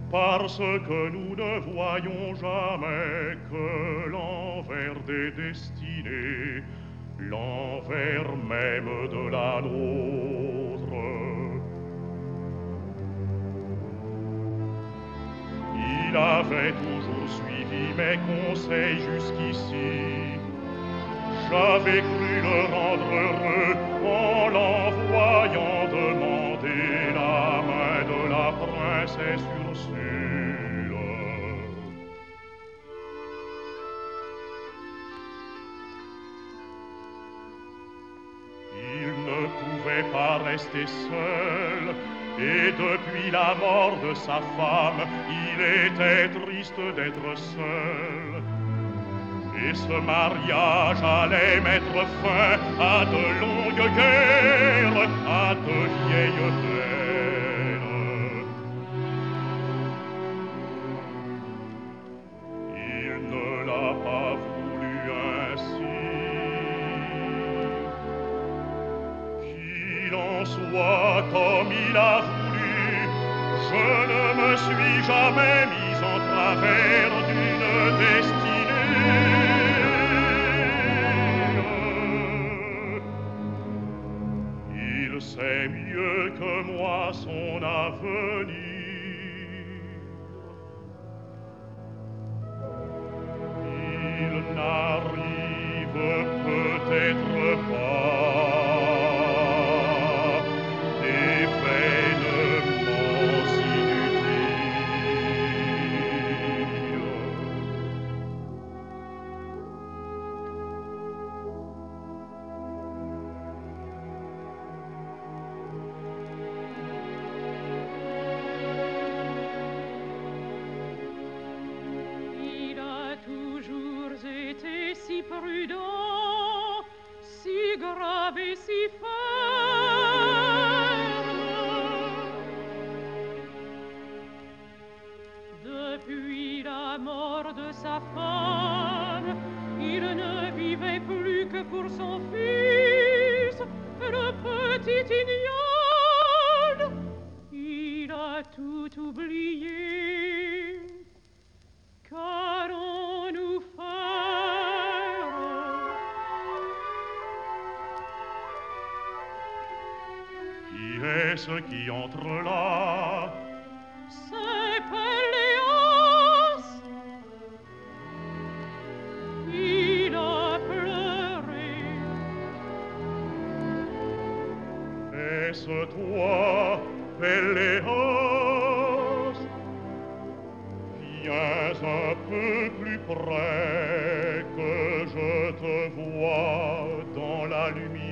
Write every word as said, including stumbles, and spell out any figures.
parce que nous ne voyons jamais que l'envers des destinées, l'envers même de la nôtre. Il avait toujours suivi mes conseils jusqu'ici. J'avais cru le rendre heureux en l'envoyant demander la main de la princesse Ursule. Il ne pouvait pas rester seul, et depuis la mort de sa femme, il était triste d'être seul. Et ce mariage allait mettre fin à de longues guerres, à de vieilles peines. Il ne l'a pas voulu ainsi. Qu'il en soit comme il a voulu, je ne me suis jamais mis en travers d'une destinée. Il sait mieux que moi son avenir. Il n'arrive peut-être pas d'événements inutiles. Il a toujours été si prudent, si grave et si ferme. Depuis la mort de sa femme, il ne vivait plus que pour son fils, le petit Ignole. Il a tout oublié. Qu'allons-nous faire? Qui est-ce qui entre là? C'est Péléas. Il a pleuré. Est-ce toi, Péléas? Viens un peu plus près, que je te vois dans la lumière.